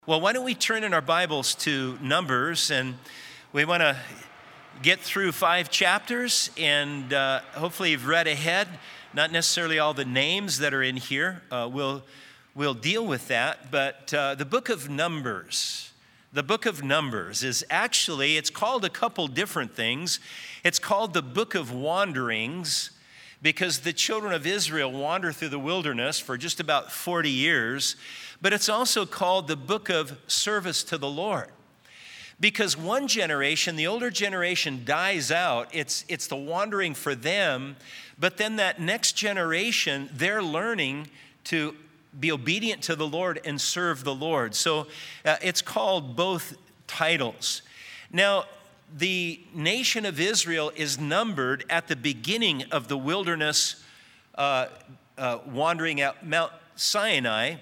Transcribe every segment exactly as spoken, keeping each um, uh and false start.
Well, why don't we turn in our Bibles to Numbers, and we want to get through five chapters, and uh, hopefully you've read ahead, not necessarily all the names that are in here. Uh, we'll, we'll deal with that, but uh, the book of Numbers, the book of Numbers is actually, it's called a couple different things. It's called the book of wanderings, because the children of Israel wander through the wilderness for just about forty years, but it's also called the book of service to the Lord. Because one generation, the older generation, dies out. It's, it's the wandering for them, but then that next generation, they're learning to be obedient to the Lord and serve the Lord. So uh, it's called both titles. Now, the nation of Israel is numbered at the beginning of the wilderness uh, uh, wandering at Mount Sinai,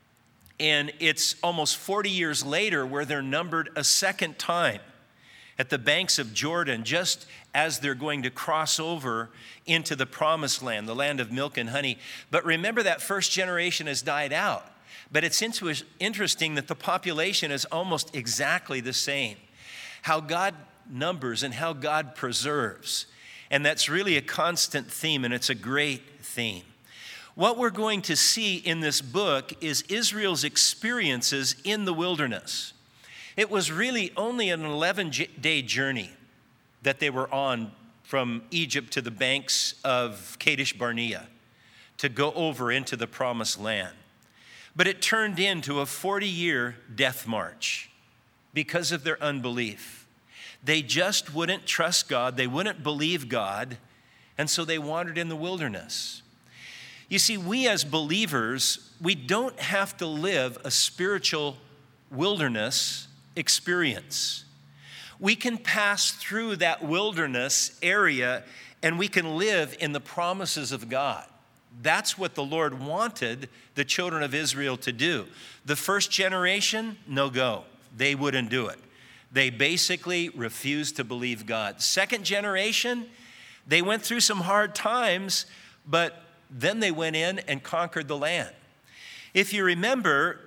and it's almost forty years later where they're numbered a second time at the banks of Jordan, just as they're going to cross over into the promised land, the land of milk and honey. But remember, that first generation has died out. But it's interesting that the population is almost exactly the same. How God numbers and how God preserves. And that's really a constant theme, and it's a great theme. What we're going to see in this book is Israel's experiences in the wilderness. It was really only an eleven-day journey that they were on from Egypt to the banks of Kadesh Barnea to go over into the promised land. But it turned into a forty-year death march because of their unbelief. They just wouldn't trust God. They wouldn't believe God. And so they wandered in the wilderness. You see, we as believers, we don't have to live a spiritual wilderness experience. We can pass through that wilderness area and we can live in the promises of God. That's what the Lord wanted the children of Israel to do. The first generation, no go. They wouldn't do it. They basically refused to believe God. Second generation, they went through some hard times, but then they went in and conquered the land. If you remember,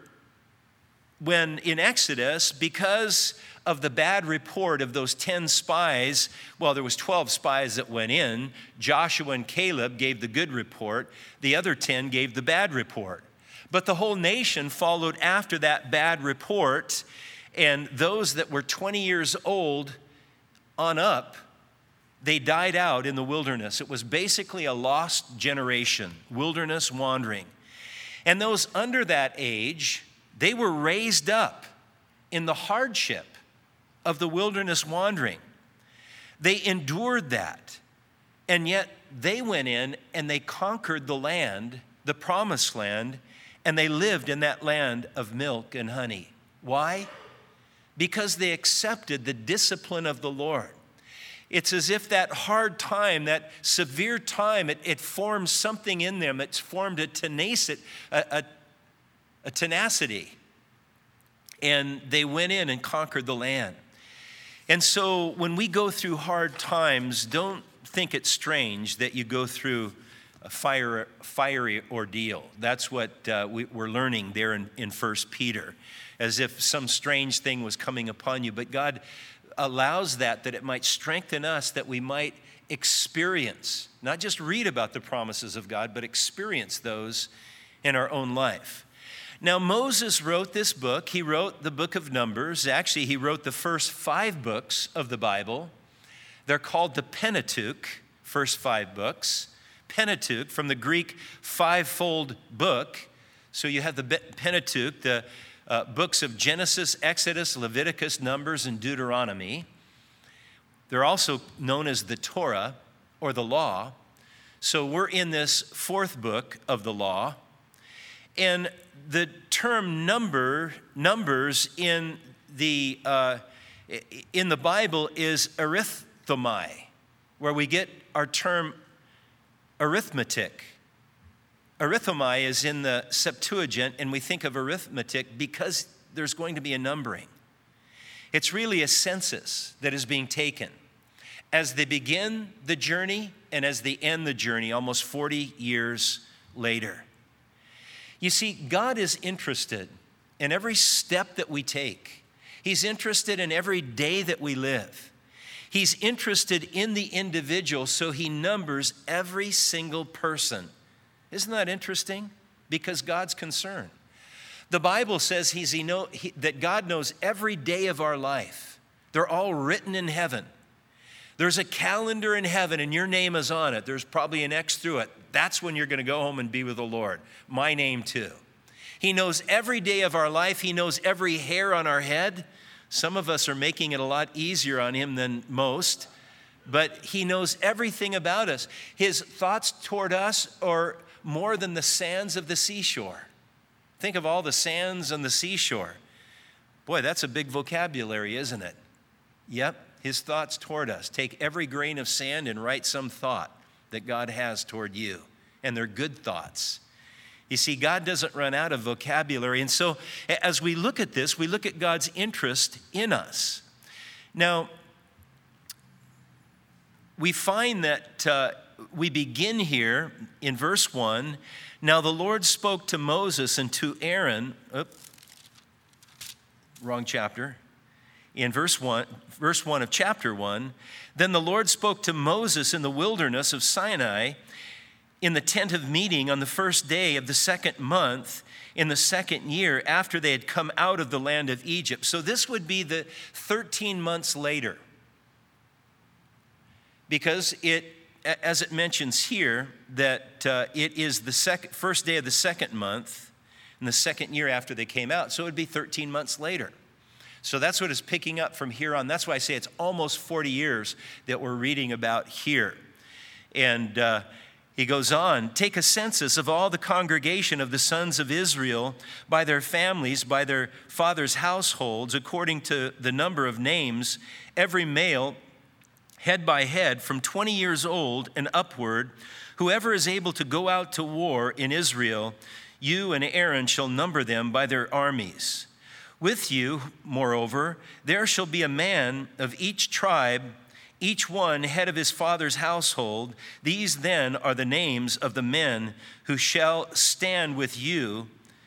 when in Exodus, because of the bad report of those ten spies, well, there was twelve spies that went in. Joshua and Caleb gave the good report. The other ten gave the bad report. But the whole nation followed after that bad report. And those that were twenty years old on up, they died out in the wilderness. It was basically a lost generation, wilderness wandering. And those under that age, they were raised up in the hardship of the wilderness wandering. They endured that. And yet they went in and they conquered the land, the promised land, and they lived in that land of milk and honey. Why? Because they accepted the discipline of the Lord. It's as if that hard time, that severe time, it, it formed something in them. It's formed a tenacity, a, a, a tenacity. And they went in and conquered the land. And so when we go through hard times, don't think it's strange that you go through a fire, fiery ordeal. That's what uh, we, we're learning there in, in First Peter. As if some strange thing was coming upon you. But God allows that, that it might strengthen us, that we might experience, not just read about the promises of God, but experience those in our own life. Now, Moses wrote this book. He wrote the book of Numbers. Actually, he wrote the first five books of the Bible. They're called the Pentateuch, first five books. Pentateuch, from the Greek fivefold book. So you have the Pentateuch, the Uh, books of Genesis, Exodus, Leviticus, Numbers, and Deuteronomy. They're also known as the Torah or the law. So we're in this fourth book of the law. And the term number, numbers in the, uh, in the Bible is arithmai, where we get our term arithmetic. Arithmai is in the Septuagint, and we think of arithmetic because there's going to be a numbering. It's really a census that is being taken as they begin the journey and as they end the journey almost forty years later. You see, God is interested in every step that we take. He's interested in every day that we live. He's interested in the individual, so he numbers every single person. Isn't that interesting? Because God's concerned. The Bible says he's, he know, he, that God knows every day of our life. They're all written in heaven. There's a calendar in heaven and your name is on it. There's probably an X through it. That's when you're going to go home and be with the Lord. My name too. He knows every day of our life. He knows every hair on our head. Some of us are making it a lot easier on him than most, but he knows everything about us. His thoughts toward us are more than the sands of the seashore. Think of all the sands on the seashore. Boy, that's a big vocabulary, isn't it? Yep, his thoughts toward us. Take every grain of sand and write some thought that God has toward you, and they're good thoughts. You see, God doesn't run out of vocabulary. And so as we look at this, we look at God's interest in us. Now, we find that uh, we begin here in verse one. Now the Lord spoke to Moses and to Aaron. Oh, wrong chapter. In verse one, verse one of chapter one. Then the Lord spoke to Moses in the wilderness of Sinai, in the tent of meeting on the first day of the second month in the second year after they had come out of the land of Egypt. So this would be the thirteen months later. Because it, as it mentions here, that uh, it is the second, first day of the second month in the second year after they came out. So it would be thirteen months later. So that's what it's picking up from here on. That's why I say it's almost forty years that we're reading about here. And uh, he goes on, take a census of all the congregation of the sons of Israel by their families, by their fathers' households, according to the number of names, every male, head by head, from twenty years old and upward, whoever is able to go out to war in Israel, you and Aaron shall number them by their armies. With you, moreover, there shall be a man of each tribe, each one head of his father's household. These then are the names of the men who shall stand with you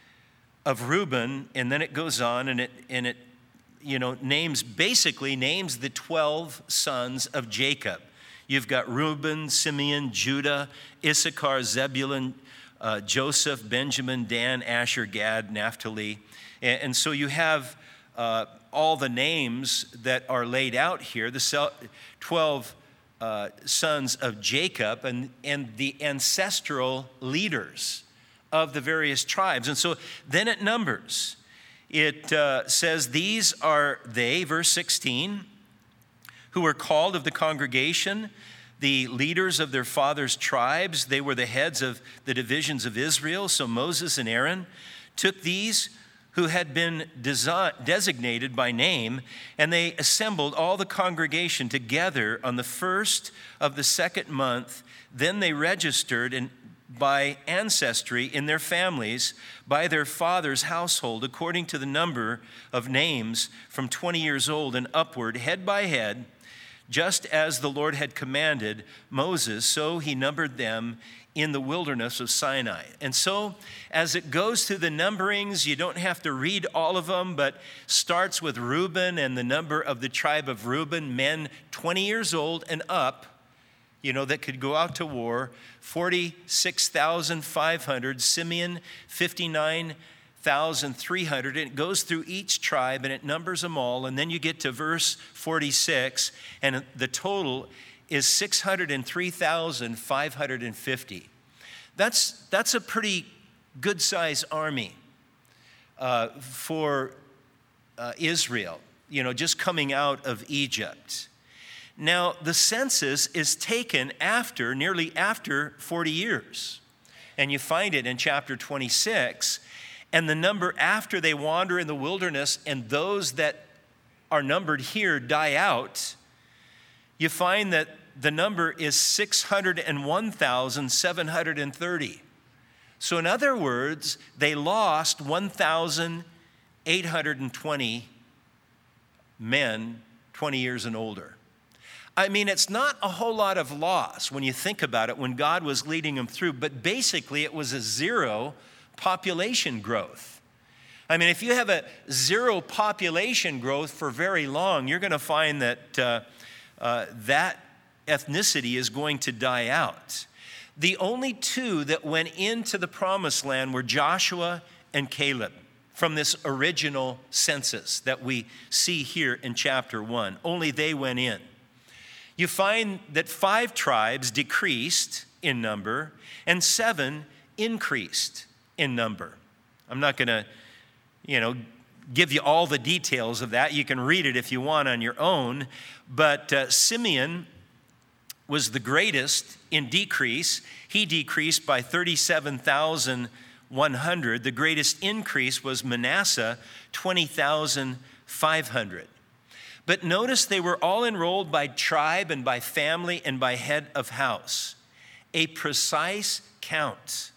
of Reuben. And then it goes on and it, and it you know, names, basically names the twelve sons of Jacob. You've got Reuben, Simeon, Judah, Issachar, Zebulun, uh, Joseph, Benjamin, Dan, Asher, Gad, Naphtali. And, and so you have uh, all the names that are laid out here, the twelve uh, sons of Jacob and, and the ancestral leaders of the various tribes. And so then it numbers. It uh, says, these are they, verse sixteen, who were called of the congregation, the leaders of their fathers' tribes. They were the heads of the divisions of Israel. So Moses and Aaron took these who had been desi- designated by name, and they assembled all the congregation together on the first of the second month. Then they registered in, by ancestry in their families, by their father's household, according to the number of names from twenty years old and upward, head by head, just as the Lord had commanded Moses, so he numbered them in the wilderness of Sinai. And so as it goes through the numberings, you don't have to read all of them, but starts with Reuben and the number of the tribe of Reuben, men twenty years old and up, you know, that could go out to war, forty-six thousand five hundred, Simeon, fifty-nine thousand three hundred. And it goes through each tribe and it numbers them all. And then you get to verse forty-six, and the total is six hundred three thousand five hundred fifty. That's, that's a pretty good-sized army uh, for uh, Israel, you know, just coming out of Egypt. Now, the census is taken after, nearly after forty years. And you find it in chapter twenty-six. And the number after they wander in the wilderness and those that are numbered here die out, you find that the number is six hundred one thousand seven hundred thirty. So in other words, they lost one thousand eight hundred twenty men twenty years and older. I mean, it's not a whole lot of loss when you think about it, when God was leading them through, but basically it was a zero population growth. I mean, if you have a zero population growth for very long, you're going to find that uh, uh, that ethnicity is going to die out. The only two that went into the promised land were Joshua and Caleb from this original census that we see here in chapter one. Only they went in. You find that five tribes decreased in number and seven increased in number. I'm not going to, you know, give you all the details of that. You can read it if you want on your own. But uh, Simeon was the greatest in decrease. He decreased by thirty-seven thousand one hundred. The greatest increase was Manasseh, twenty thousand five hundred. But notice they were all enrolled by tribe and by family and by head of house. A precise count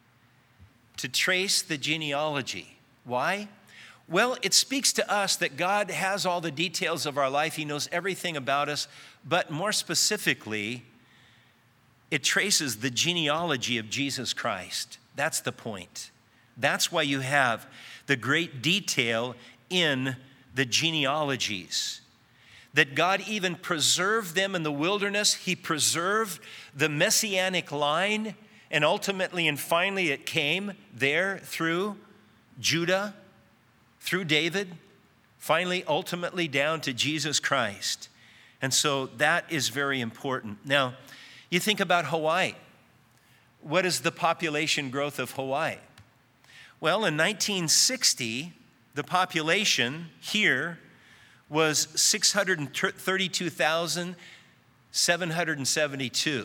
to trace the genealogy. Why? Well, it speaks to us that God has all the details of our life. He knows everything about us. But more specifically, it traces the genealogy of Jesus Christ. That's the point. That's why you have the great detail in the genealogies. That God even preserved them in the wilderness. He preserved the messianic line. And ultimately and finally it came there through Judah, through David, finally, ultimately down to Jesus Christ. And so that is very important. Now, you think about Hawaii. What is the population growth of Hawaii? Well, in nineteen sixty, the population here was six hundred thirty-two thousand seven hundred seventy-two.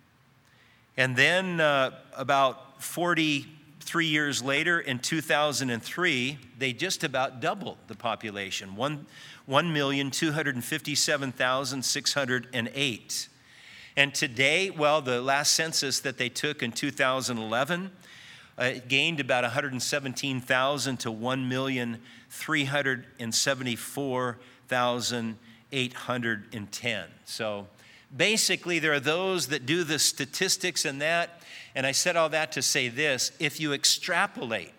And then uh, about forty-three years later, in two thousand three, they just about doubled the population, one million two hundred fifty-seven thousand six hundred eight. And today, well, the last census that they took in two thousand eleven, uh, it gained about one hundred seventeen thousand to one million three hundred seventy-four thousand eight hundred ten. So basically, there are those that do the statistics and that. And I said all that to say this: if you extrapolate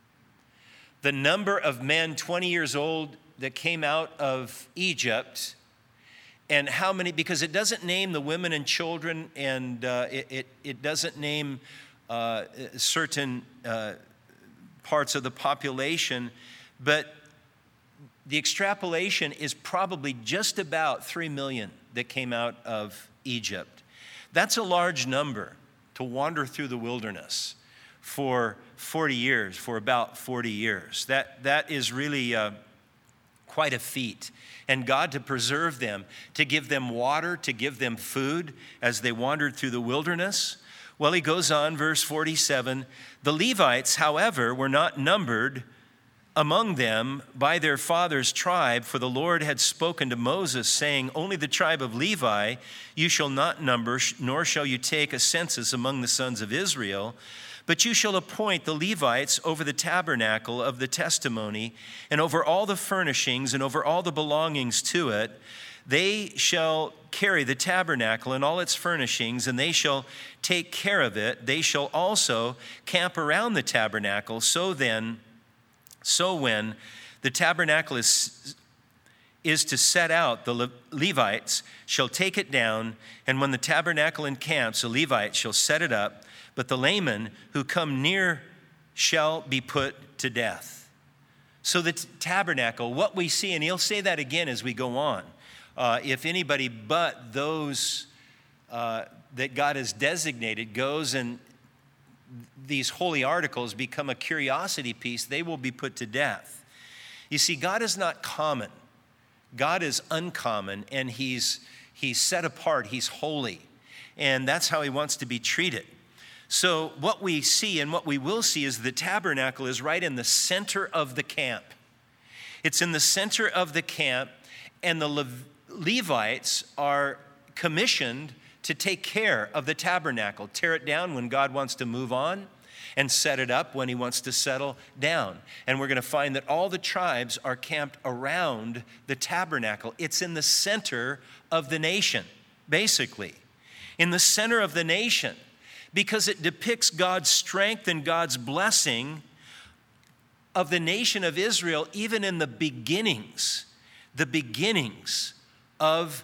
the number of men twenty years old that came out of Egypt, and how many, because it doesn't name the women and children, and uh, it, it, it doesn't name uh, certain uh, parts of the population, but the extrapolation is probably just about three million that came out of Egypt. That's a large number to wander through the wilderness for forty years, for about forty years. That, that is really uh, quite a feat. And God to preserve them, to give them water, to give them food as they wandered through the wilderness. Well, he goes on, verse forty-seven, the Levites, however, were not numbered among them by their father's tribe, for the Lord had spoken to Moses, saying, only the tribe of Levi you shall not number, nor shall you take a census among the sons of Israel, but you shall appoint the Levites over the tabernacle of the testimony, and over all the furnishings, and over all the belongings to it. They shall carry the tabernacle and all its furnishings, and they shall take care of it. They shall also camp around the tabernacle. So then, so when the tabernacle is, is to set out, the Le- Levites shall take it down, and when the tabernacle encamps, the Levites shall set it up, but the laymen who come near shall be put to death. So the t- tabernacle, what we see, and he'll say that again as we go on, uh, if anybody but those uh, that God has designated goes and these holy articles become a curiosity piece, they will be put to death. You see, God is not common. God is uncommon, and he's, he's set apart. He's holy, and that's how he wants to be treated. So what we see and what we will see is the tabernacle is right in the center of the camp. It's in the center of the camp, and the Le- Levites are commissioned to take care of the tabernacle, tear it down when God wants to move on, and set it up when he wants to settle down. And we're going to find that all the tribes are camped around the tabernacle. It's in the center of the nation, basically. In the center of the nation, because it depicts God's strength and God's blessing of the nation of Israel, even in the beginnings, the beginnings of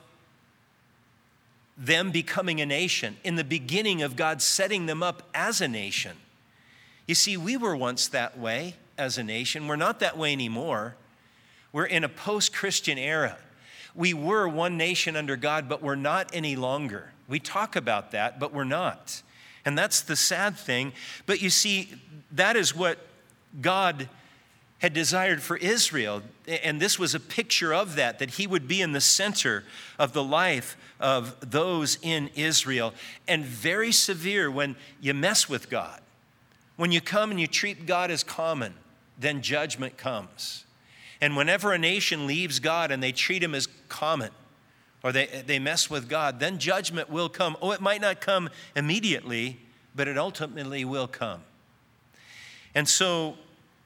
them becoming a nation, in the beginning of God setting them up as a nation. You see, we were once that way as a nation. We're not that way anymore. We're in a post-Christian era. We were one nation under God, but we're not any longer. We talk about that, but we're not. And that's the sad thing. But you see, that is what God had desired for Israel. And this was a picture of that, that he would be in the center of the life of those in Israel. And very severe when you mess with God. When you come and you treat God as common, then judgment comes. And whenever a nation leaves God and they treat him as common, or they, they mess with God, then judgment will come. Oh, it might not come immediately, but it ultimately will come. And so,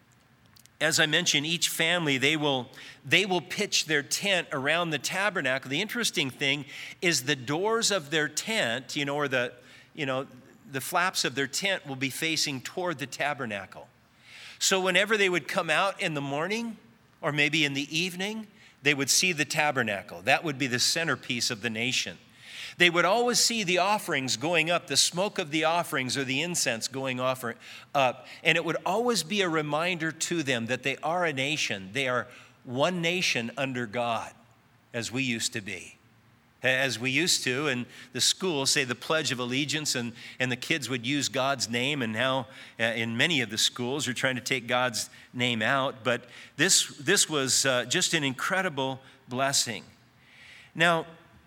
as I mentioned, each family, they will, they will pitch their tent around the tabernacle. The interesting thing is the doors of their tent, you know, or the, you know, the flaps of their tent will be facing toward the tabernacle. So whenever they would come out in the morning, or maybe in the evening, they would see the tabernacle. That would be the centerpiece of the nation. They would always see the offerings going up, the smoke of the offerings or the incense going offer, up. And it would always be a reminder to them that they are a nation. They are one nation under God, as we used to be. As we used to in the school, say the Pledge of Allegiance, and, and the kids would use God's name, and now uh, in many of the schools are trying to take God's name out. But this, this was uh, just an incredible blessing. Now,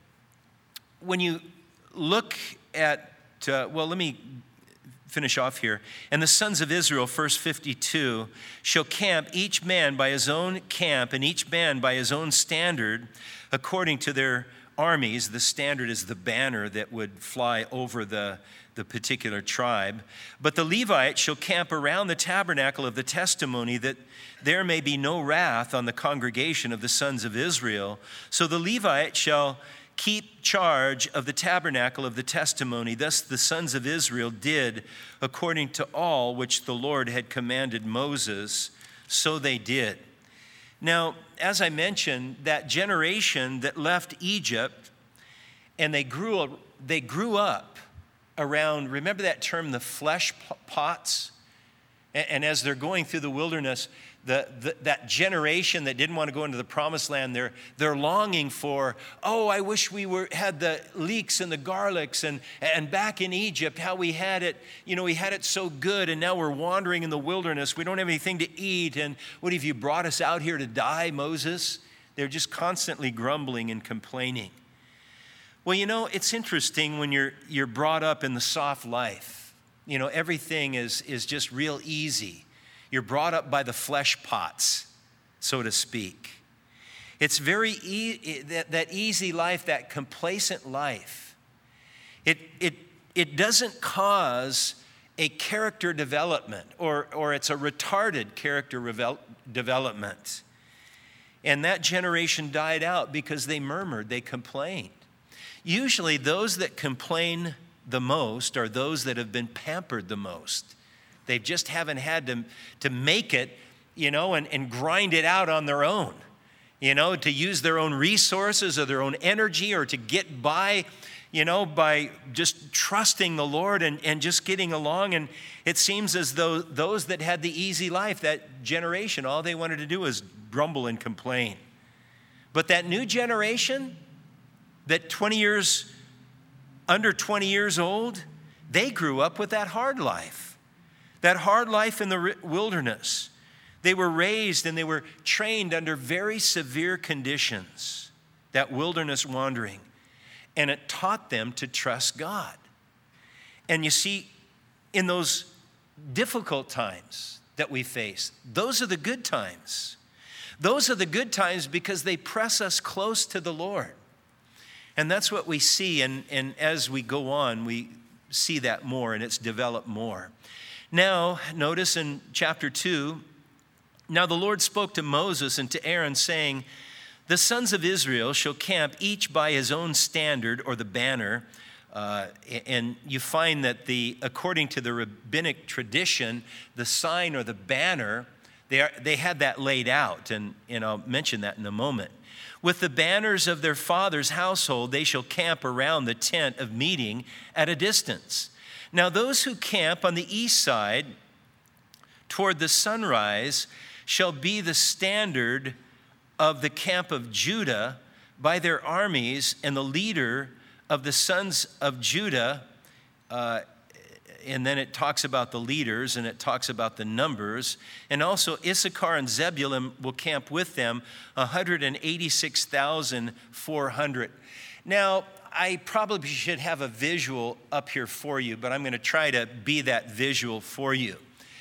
when you look at, uh, well, let me finish off here. And the sons of Israel, verse fifty-two, shall camp each man by his own camp, and each man by his own standard, according to their armies. The standard is the banner that would fly over the, the particular tribe. But the Levites shall camp around the tabernacle of the testimony, that there may be no wrath on the congregation of the sons of Israel. So the Levites shall keep charge of the tabernacle of the testimony. Thus the sons of Israel did according to all which the Lord had commanded Moses, so they did. Now, as I mentioned, that generation that left Egypt and they grew, they grew up around, remember that term, the flesh pots? And, and as they're going through the wilderness, the, the, that generation that didn't want to go into the promised land, they're, they're longing for, oh, I wish we were had the leeks and the garlics, and, and back in Egypt, how we had it, you know, we had it so good, and now we're wandering in the wilderness. We don't have anything to eat, and what have you brought us out here to die, Moses? They're just constantly grumbling and complaining. Well, you know, it's interesting when you're you're brought up in the soft life. You know, everything is is just real easy. You're brought up by the flesh pots, so to speak. It's very e- that, that easy life, that complacent life. It, it, it doesn't cause a character development, or, or it's a retarded character revel- development. And that generation died out because they murmured, they complained. Usually those that complain the most are those that have been pampered the most. They just haven't had to, to make it, you know, and, and grind it out on their own, you know, to use their own resources or their own energy, or to get by, you know, by just trusting the Lord and, and just getting along. And it seems as though those that had the easy life, that generation, all they wanted to do was grumble and complain. But that new generation, that twenty years, under twenty years old, they grew up with that hard life. That hard life in the wilderness. They were raised and they were trained under very severe conditions, that wilderness wandering. And it taught them to trust God. And you see, in those difficult times that we face, those are the good times. Those are the good times because they press us close to the Lord. And that's what we see. And, and as we go on, we see that more, and it's developed more. Now, notice in chapter two, now the Lord spoke to Moses and to Aaron, saying, the sons of Israel shall camp each by his own standard, or the banner. Uh, and you find that the, according to the rabbinic tradition, the sign or the banner They, are, they had that laid out, and, and I'll mention that in a moment. With the banners of their father's household, they shall camp around the tent of meeting at a distance. Now those who camp on the east side toward the sunrise shall be the standard of the camp of Judah by their armies, and the leader of the sons of Judah, uh, and then it talks about the leaders, and it talks about the numbers, and also Issachar and Zebulun will camp with them, one hundred eighty-six thousand four hundred. Now, I probably should have a visual up here for you, but I'm going to try to be that visual for you.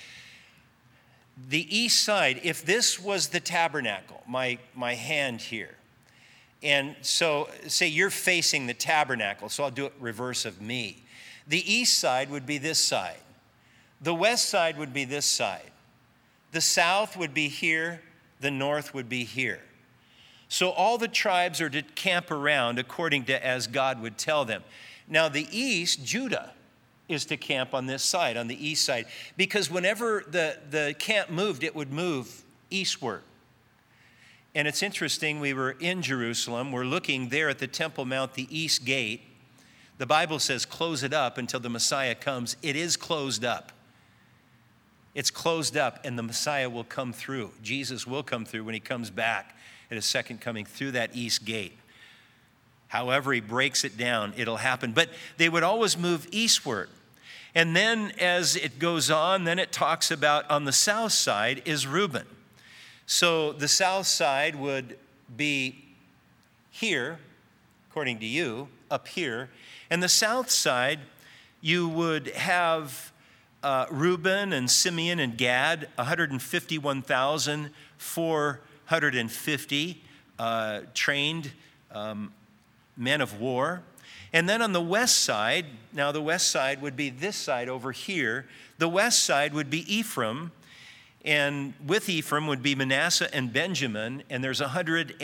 The east side, if this was the tabernacle, my, my hand here, and so say you're facing the tabernacle, so I'll do it reverse of me. The east side would be this side. The west side would be this side. The south would be here. The north would be here. So all the tribes are to camp around according to as God would tell them. Now the east, Judah, is to camp on this side, on the east side, because whenever the, the camp moved, it would move eastward. And it's interesting, we were in Jerusalem. We're looking there at the Temple Mount, the east gate. The Bible says close it up until the Messiah comes. It is closed up. It's closed up, and the Messiah will come through. Jesus will come through when he comes back at his second coming through that east gate. However he breaks it down, it'll happen. But they would always move eastward. And then as it goes on, then it talks about on the south side is Reuben. So the south side would be here, according to you, up here. And the south side, you would have uh, Reuben and Simeon and Gad, one hundred fifty-one thousand four hundred fifty uh, trained um, men of war. And then on the west side, now the west side would be this side over here. The west side would be Ephraim, and with Ephraim would be Manasseh and Benjamin, and there's one hundred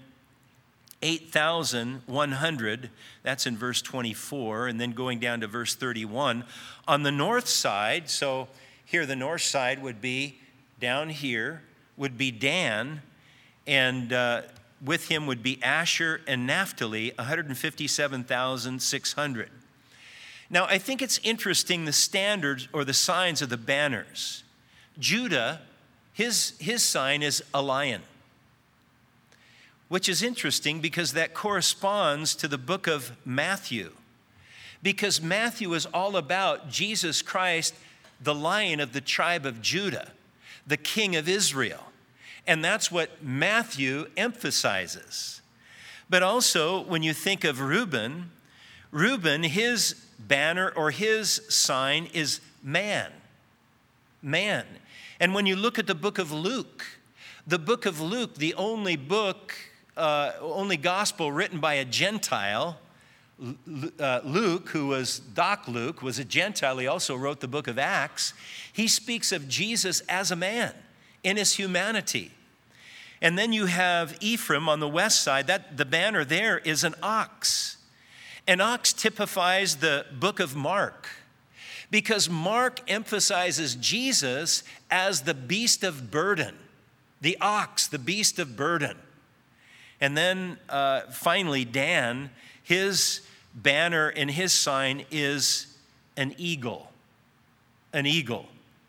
eight thousand one hundred, that's in verse twenty-four, and then going down to verse thirty-one. On the north side, so here the north side would be, down here, would be Dan, and uh, with him would be Asher and Naphtali, one hundred fifty-seven thousand six hundred. Now, I think it's interesting the standards or the signs of the banners. Judah, his, his sign is a lion, which is interesting because that corresponds to the book of Matthew. Because Matthew is all about Jesus Christ, the Lion of the tribe of Judah, the King of Israel. And that's what Matthew emphasizes. But also, when you think of Reuben, Reuben, his banner or his sign is man. Man. And when you look at the book of Luke, the book of Luke, the only book, uh, only gospel written by a Gentile, uh, Luke, who was Doc Luke, was a Gentile. He also wrote the book of Acts. He speaks of Jesus as a man in his humanity. And then you have Ephraim on the west side. That the banner there is an ox. An ox typifies the book of Mark, because Mark emphasizes Jesus as the beast of burden, the ox, the beast of burden. And then uh, finally, Dan, his banner and his sign is an eagle, an eagle.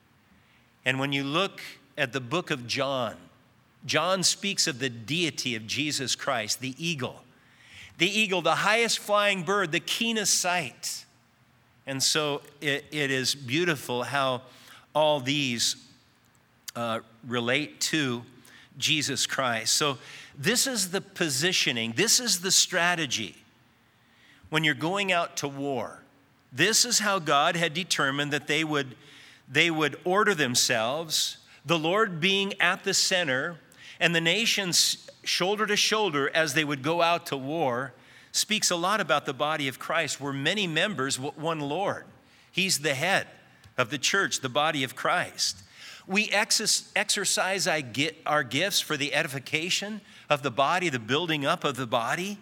And when you look at the book of John, John speaks of the deity of Jesus Christ, the eagle. The eagle, the highest flying bird, the keenest sight. And so it, it is beautiful how all these uh, relate to Jesus Christ. So this is the positioning, this is the strategy when you're going out to war. This is how God had determined that they would, they would order themselves, the Lord being at the center, and the nations shoulder to shoulder as they would go out to war. Speaks a lot about the body of Christ. We're many members, one Lord. He's the head of the church, the body of Christ. We exercise our gifts for the edification of the body, the building up of the body.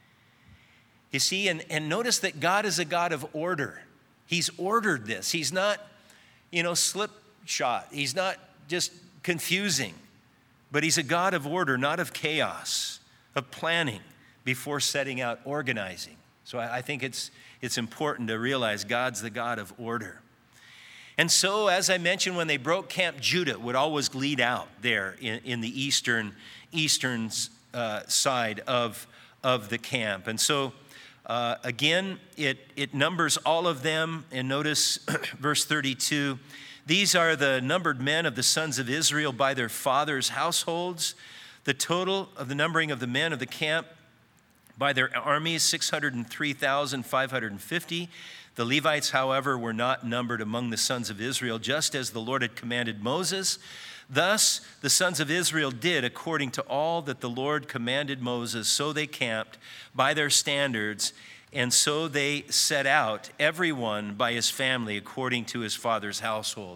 You see, and, and notice that God is a God of order. He's ordered this. He's not, you know, slipshod. He's not just confusing. But he's a God of order, not of chaos, of planning before setting out, organizing. So I think it's, it's important to realize God's the God of order. And so, as I mentioned, when they broke camp, Judah would always lead out there in, in the eastern, eastern uh, side of, of the camp. And so, uh, again, it, it numbers all of them. And notice verse thirty-two, these are the numbered men of the sons of Israel by their fathers' households. The total of the numbering of the men of the camp by their armies, six hundred three thousand five hundred fifty. The Levites, however, were not numbered among the sons of Israel, just as the Lord had commanded Moses. Thus, the sons of Israel did according to all that the Lord commanded Moses. So they camped by their standards, and so they set out, everyone by his family, according to his father's household.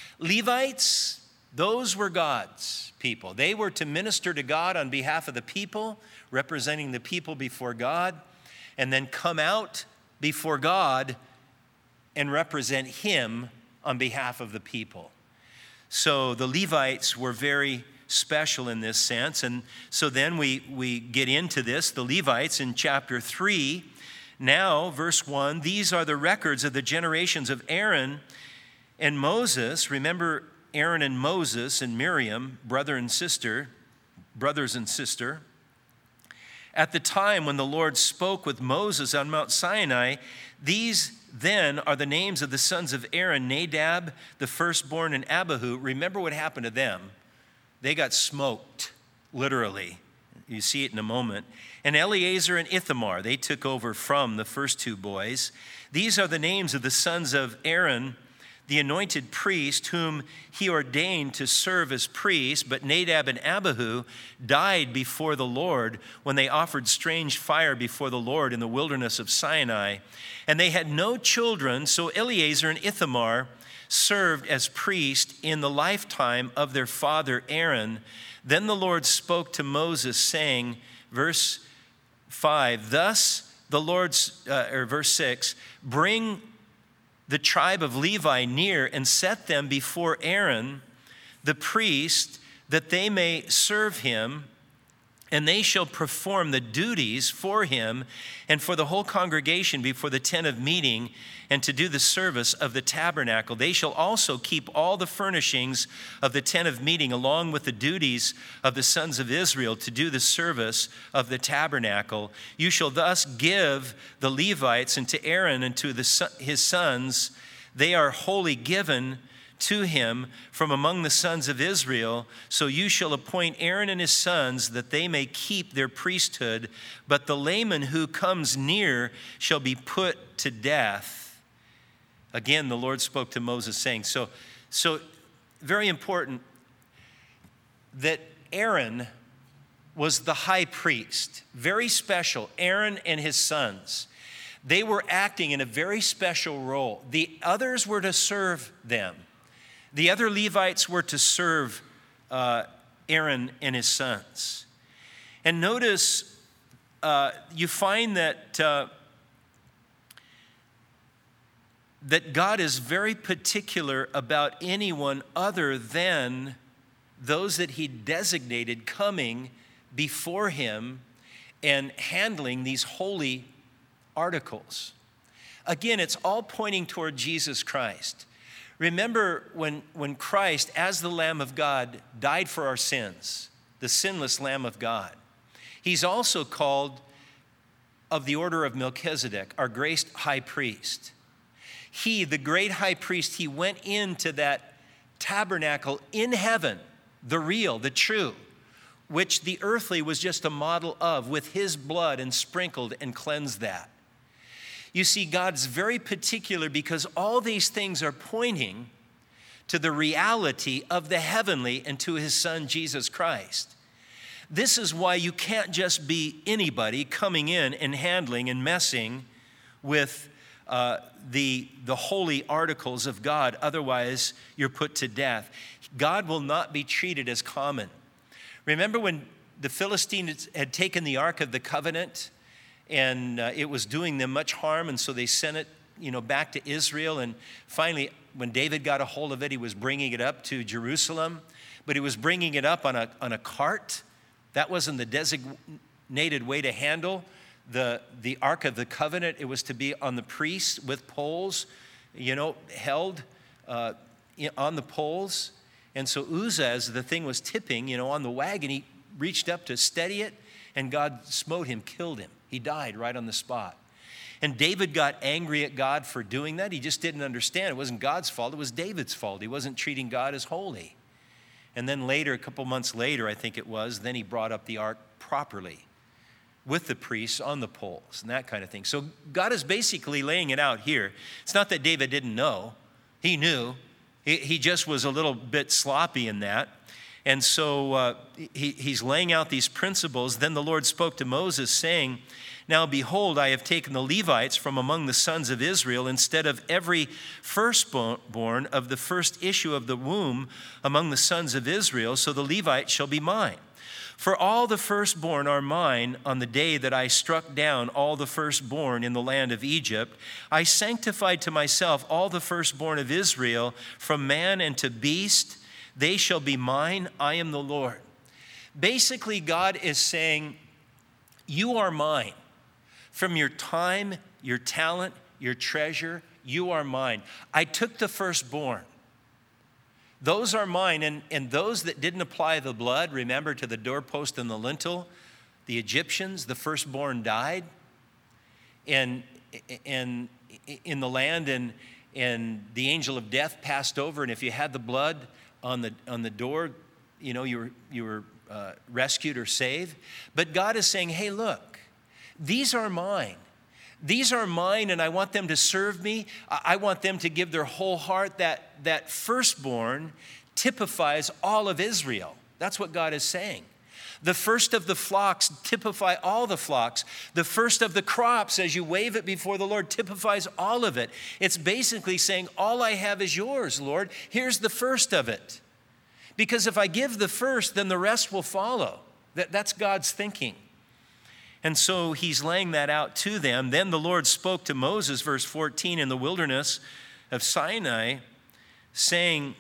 Levites, those were God's people. They were to minister to God on behalf of the people, representing the people before God, and then come out before God and represent him on behalf of the people. So the Levites were very special in this sense. And so then we, we get into this, the Levites in chapter three. Now, verse one, these are the records of the generations of Aaron and Moses. Remember Aaron and Moses and Miriam, brother and sister, brothers and sister. At the time when the Lord spoke with Moses on Mount Sinai, these then are the names of the sons of Aaron, Nadab, the firstborn, and Abihu. Remember what happened to them. They got smoked, literally. You see it in a moment. And Eleazar and Ithamar, they took over from the first two boys. These are the names of the sons of Aaron, the anointed priest, whom he ordained to serve as priests. But Nadab and Abihu died before the Lord when they offered strange fire before the Lord in the wilderness of Sinai. And they had no children, so Eleazar and Ithamar served as priests in the lifetime of their father Aaron. Then the Lord spoke to Moses, saying, verse five, thus the Lord's, uh, or verse six, bring the tribe of Levi near and set them before Aaron, the priest, that they may serve him, and they shall perform the duties for him and for the whole congregation before the tent of meeting, and to do the service of the tabernacle. They shall also keep all the furnishings of the tent of meeting, along with the duties of the sons of Israel, to do the service of the tabernacle. You shall thus give the Levites, and to Aaron and to the, his sons, they are wholly given to him from among the sons of Israel. So you shall appoint Aaron and his sons, that they may keep their priesthood. But the layman who comes near shall be put to death. Again, the Lord spoke to Moses, saying, so, so very important that Aaron was the high priest, very special. Aaron and his sons, they were acting in a very special role. The others were to serve them. The other Levites were to serve uh, Aaron and his sons. And notice, uh, you find that uh, that God is very particular about anyone other than those that he designated coming before him and handling these holy articles. Again, it's all pointing toward Jesus Christ. Remember when, when Christ, as the Lamb of God, died for our sins, the sinless Lamb of God, he's also called of the order of Melchizedek, our great high priest. He, the great high priest, he went into that tabernacle in heaven, the real, the true, which the earthly was just a model of, with his blood, and sprinkled and cleansed that. You see, God's very particular because all these things are pointing to the reality of the heavenly and to his son, Jesus Christ. This is why you can't just be anybody coming in and handling and messing with uh, the, the holy articles of God. Otherwise, you're put to death. God will not be treated as common. Remember when the Philistines had taken the Ark of the Covenant, and uh, it was doing them much harm, and so they sent it, you know, back to Israel. And finally, when David got a hold of it, he was bringing it up to Jerusalem. but he was bringing it up on a, on a cart. That wasn't the designated way to handle the, the Ark of the Covenant. It was to be on the priests with poles, you know, held uh, on the poles. And so Uzzah, as the thing was tipping, you know, on the wagon, he reached up to steady it, and God smote him, killed him. He died right on the spot. And David got angry at God for doing that. He just didn't understand. It wasn't God's fault. It was David's fault. He wasn't treating God as holy. And then later, a couple months later, I think it was, then he brought up the ark properly with the priests on the poles and that kind of thing. So God is basically laying it out here. It's not that David didn't know. He knew. He, he just was a little bit sloppy in that. And so uh, he, he's laying out these principles. Then the Lord spoke to Moses, saying, now behold, I have taken the Levites from among the sons of Israel instead of every firstborn of the first issue of the womb among the sons of Israel, so the Levites shall be mine. For all the firstborn are mine on the day that I struck down all the firstborn in the land of Egypt. I sanctified to myself all the firstborn of Israel, from man and to beast. They shall be mine. I am the Lord. Basically, God is saying, you are mine. From your time, your talent, your treasure, you are mine. I took the firstborn. Those are mine, and, and those that didn't apply the blood, remember, to the doorpost and the lintel, the Egyptians, the firstborn died and, and in the land, and, and the angel of death passed over, and if you had the blood on the, on the door, you know, you were, you were uh, rescued or saved. But God is saying, hey, look, these are mine. These are mine, and I want them to serve me. I want them to give their whole heart. That, that firstborn typifies all of Israel. That's what God is saying. The first of the flocks typify all the flocks. The first of the crops, as you wave it before the Lord, typifies all of it. It's basically saying, all I have is yours, Lord. Here's the first of it. Because if I give the first, then the rest will follow. That, that's God's thinking. And so he's laying that out to them. Then the Lord spoke to Moses, verse fourteen, in the wilderness of Sinai, saying,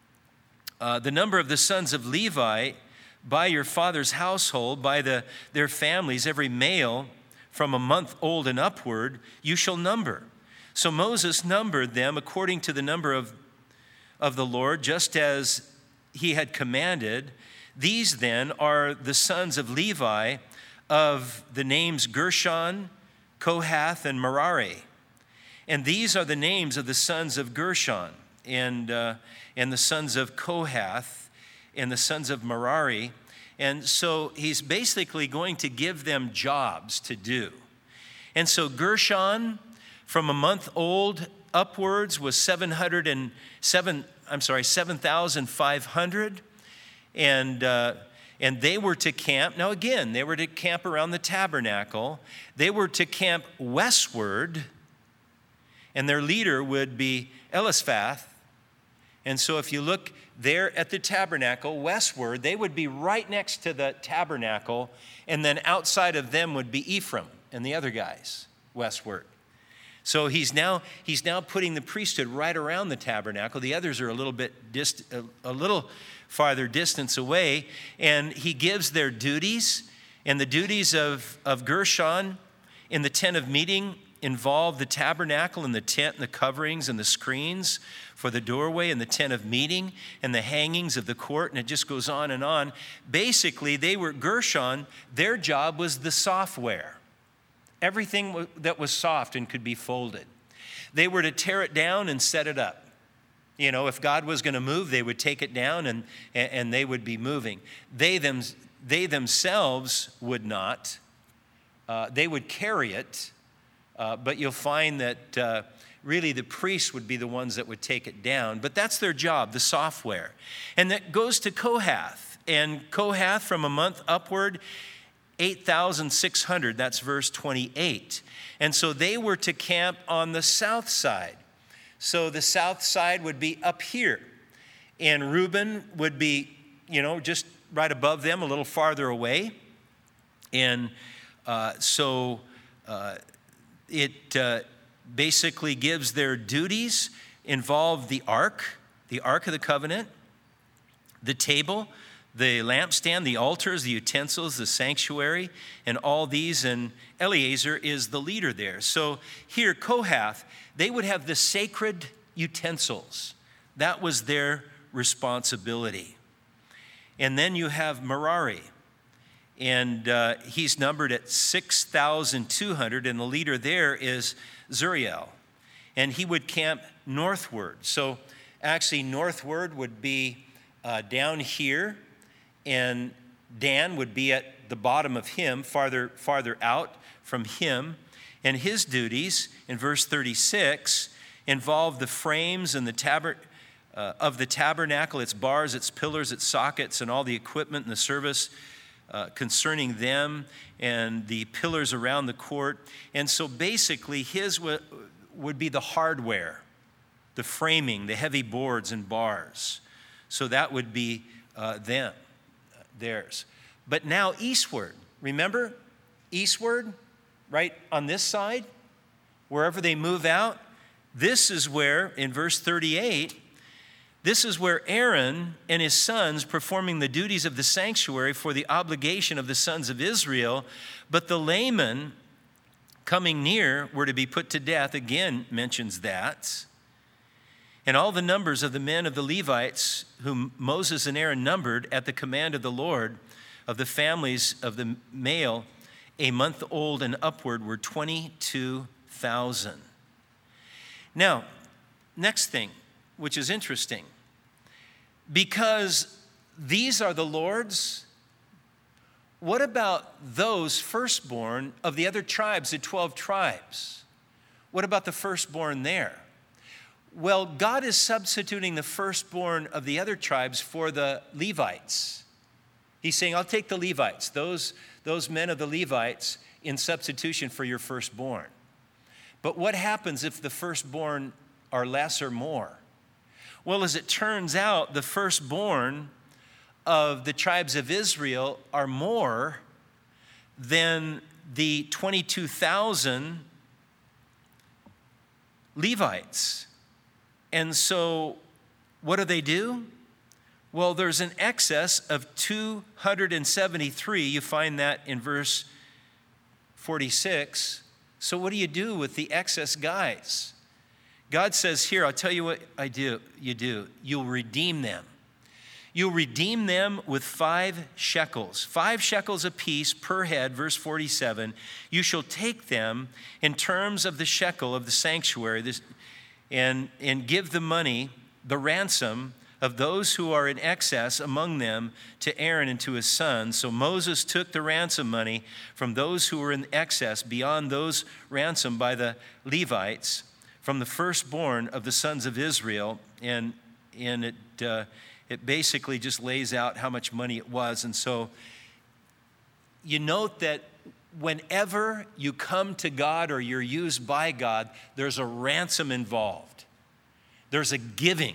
uh, the number of the sons of Levi by your father's household, by the, their families, every male from a month old and upward, you shall number. So Moses numbered them according to the number of, of the Lord, just as he had commanded. These then are the sons of Levi, of the names Gershon, Kohath, and Merari. And these are the names of the sons of Gershon, and, uh, and the sons of Kohath, and the sons of Merari. And so he's basically going to give them jobs to do. And so Gershon, from a month old upwards, was seven hundred and seven, I'm sorry, seven thousand five hundred. And uh, And they were to camp, now again, they were to camp around the tabernacle. They were to camp westward, and their leader would be Elisphath. And so if you look there at the tabernacle westward, they would be right next to the tabernacle, and then outside of them would be Ephraim and the other guys westward. So he's now he's now putting the priesthood right around the tabernacle. The others are a little bit dist, a, a little farther distance away, and he gives their duties. And the duties of, of Gershon in the tent of meeting involve the tabernacle and the tent and the coverings and the screens for the doorway and the tent of meeting and the hangings of the court, and it just goes on and on. Basically, they were Gershon, their job was the software. Everything that was soft and could be folded. They were to tear it down and set it up. You know, if God was going to move, they would take it down and, and they would be moving. They, them, they themselves would not. Uh, they would carry it, uh, but you'll find that uh, really the priests would be the ones that would take it down. But that's their job, the software. And that goes to Kohath. And Kohath, from a month upward, eight thousand six hundred, that's verse twenty-eight. And so they were to camp on the south side. So the south side would be up here. And Reuben would be, you know, just right above them, a little farther away. And uh, so uh, it uh, basically gives their duties, involve the ark, the Ark of the Covenant, the table, the lampstand, the altars, the utensils, the sanctuary, and all these, and Eleazar is the leader there. So here, Kohath, they would have the sacred utensils. That was their responsibility. And then you have Merari, and uh, he's numbered at six thousand two hundred, and the leader there is Zuriel. And he would camp northward. So actually northward would be uh, down here, and Dan would be at the bottom of him, farther, farther out from him. And his duties, in verse thirty-six, involve the frames and the tabernacle, Uh, of the tabernacle, its bars, its pillars, its sockets, and all the equipment and the service uh, concerning them, and the pillars around the court. And so basically his w- would be the hardware, the framing, the heavy boards and bars. So that would be uh, them, uh, theirs. But now eastward, remember? Eastward, right on this side, wherever they move out, this is where, in verse thirty-eight, this is where Aaron and his sons performing the duties of the sanctuary for the obligation of the sons of Israel, but the laymen coming near were to be put to death, again mentions that. And all the numbers of the men of the Levites whom Moses and Aaron numbered at the command of the Lord of the families of the male, a month old and upward, were twenty-two thousand. Now, next thing, which is interesting, because these are the Lord's, what about those firstborn of the other tribes, the twelve tribes? What about the firstborn there? Well, God is substituting the firstborn of the other tribes for the Levites. He's saying, I'll take the Levites, those, those men of the Levites, in substitution for your firstborn. But what happens if the firstborn are less or more? Well, as it turns out, the firstborn of the tribes of Israel are more than the twenty-two thousand Levites. And so what do they do? Well, there's an excess of two hundred seventy-three. You find that in verse forty-six. So what do you do with the excess guys? God says here, I'll tell you what I do. You do. You'll redeem them. You'll redeem them with five shekels, five shekels apiece per head, verse forty-seven. You shall take them in terms of the shekel of the sanctuary this, and, and give the money, the ransom of those who are in excess among them to Aaron and to his sons. So Moses took the ransom money from those who were in excess beyond those ransomed by the Levites, from the firstborn of the sons of Israel, and, and it, uh, it basically just lays out how much money it was. And so you note that whenever you come to God or you're used by God, there's a ransom involved. There's a giving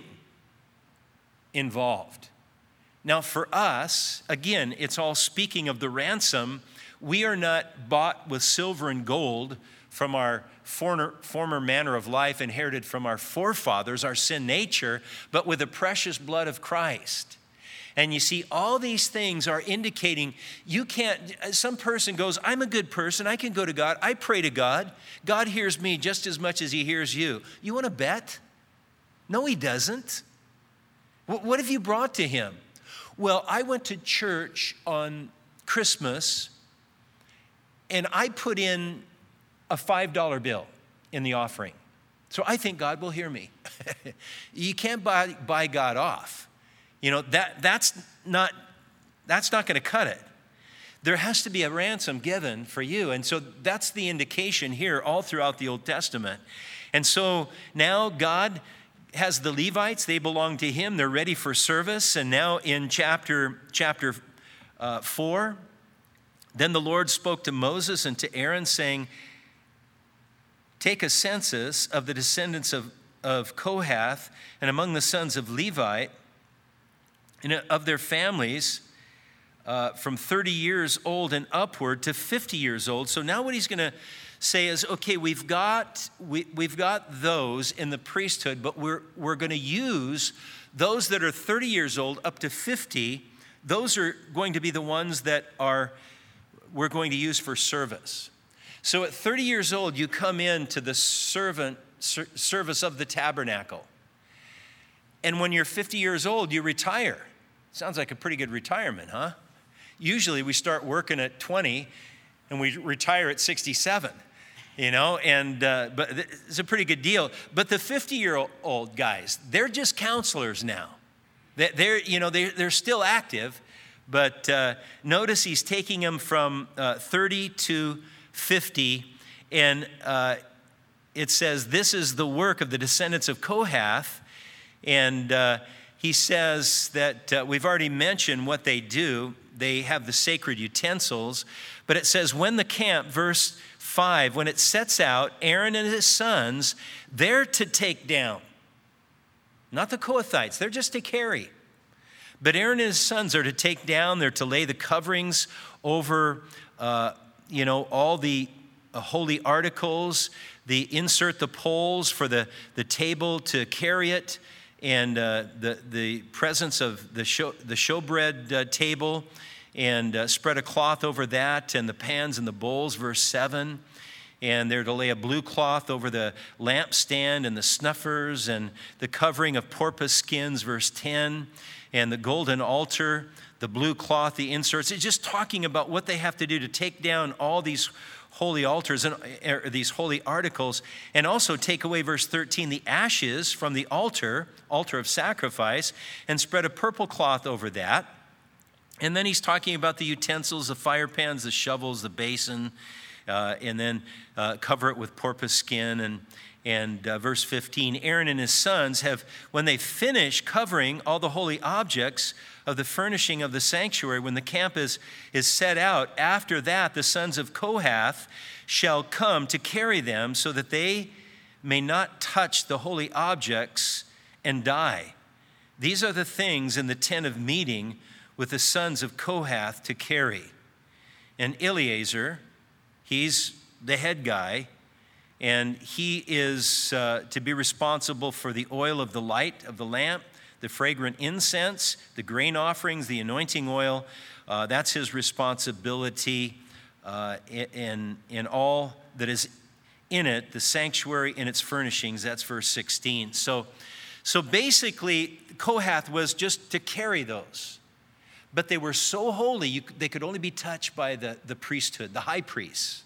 involved. Now for us, again, it's all speaking of the ransom. We are not bought with silver and gold from our former, former manner of life inherited from our forefathers, our sin nature, but with the precious blood of Christ. And you see, all these things are indicating you can't, some person goes, I'm a good person, I can go to God, I pray to God, God hears me just as much as he hears you. You want to bet? No, he doesn't. What have you brought to him? Well, I went to church on Christmas and I put in a five dollar bill in the offering. So I think God will hear me. You can't buy, buy God off. You know, that, that's not, that's not going to cut it. There has to be a ransom given for you. And so that's the indication here all throughout the Old Testament. And so now God has the Levites, they belong to him, they're ready for service. And now in chapter, chapter uh, four, then the Lord spoke to Moses and to Aaron saying, take a census of the descendants of, of Kohath and among the sons of Levi and of their families uh, from thirty years old and upward to fifty years old. So now what he's going to say is, okay, we've got we, we've got those in the priesthood, but we're we're going to use those that are thirty years old up to fifty, those are going to be the ones that are we're going to use for service. So at thirty years old, you come into the servant ser- service of the tabernacle. And when you're fifty years old, you retire. Sounds like a pretty good retirement, huh? Usually we start working at twenty and we retire at sixty-seven, you know, and uh, but it's a pretty good deal. But the fifty-year-old guys, they're just counselors now. They're, you know, they're, they're still active, but uh, notice he's taking them from uh, thirty to fifty, and uh, it says, this is the work of the descendants of Kohath, and uh, he says that uh, we've already mentioned what they do. They have the sacred utensils, but it says, when the camp, verse five, when it sets out, Aaron and his sons, they're to take down. Not the Kohathites, they're just to carry. But Aaron and his sons are to take down, they're to lay the coverings over, uh, you know, all the uh, holy articles, the insert the poles for the, the table to carry it, and uh, the, the presence of the, show, the showbread uh, table, and uh, spread a cloth over that, and the pans and the bowls, verse seven. And they're to lay a blue cloth over the lampstand and the snuffers and the covering of porpoise skins, verse ten, and the golden altar, the blue cloth, the inserts. It's just talking about what they have to do to take down all these holy altars and er, these holy articles, and also take away, verse thirteen, the ashes from the altar, altar of sacrifice, and spread a purple cloth over that. And then he's talking about the utensils, the fire pans, the shovels, the basin, Uh, and then uh, cover it with porpoise skin. And, and uh, verse fifteen, Aaron and his sons have, when they finish covering all the holy objects of the furnishing of the sanctuary, when the camp is, is set out, after that the sons of Kohath shall come to carry them, so that they may not touch the holy objects and die. These are the things in the tent of meeting with the sons of Kohath to carry. And Eleazar, he's the head guy, and he is uh, to be responsible for the oil of the light of the lamp, the fragrant incense, the grain offerings, the anointing oil. Uh, that's his responsibility uh, in, in all that is in it, the sanctuary and its furnishings. That's verse sixteen. So, so basically, Kohath was just to carry those. But they were so holy, you, they could only be touched by the, the priesthood, the high priests.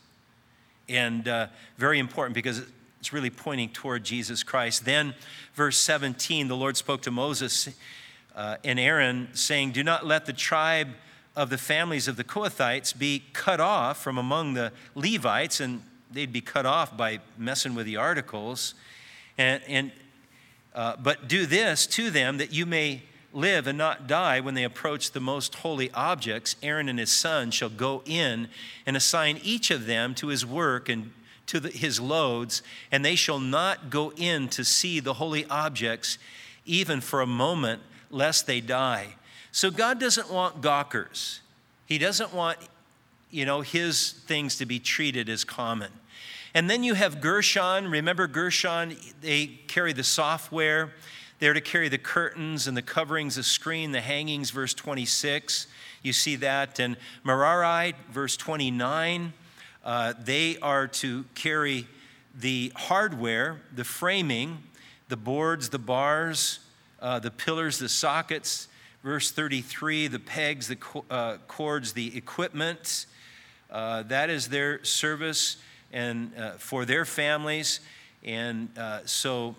And uh, very important, because it's really pointing toward Jesus Christ. Then, verse seventeen, the Lord spoke to Moses uh, and Aaron, saying, do not let the tribe of the families of the Kohathites be cut off from among the Levites, and they'd be cut off by messing with the articles. And, and uh, but do this to them, that you may live and not die. When they approach the most holy objects, Aaron and his son shall go in and assign each of them to his work and to the, his loads, and they shall not go in to see the holy objects even for a moment, lest they die. So God doesn't want gawkers. He doesn't want, you know, his things to be treated as common. And then you have Gershon. Remember Gershon, they carry the software. They're to carry the curtains and the coverings, the screen, the hangings, verse twenty-six. You see that. And Merari, verse twenty-nine, uh, they are to carry the hardware, the framing, the boards, the bars, uh, the pillars, the sockets. Verse thirty-three, the pegs, the uh, cords, the equipment. Uh, that is their service and uh, for their families. And uh, so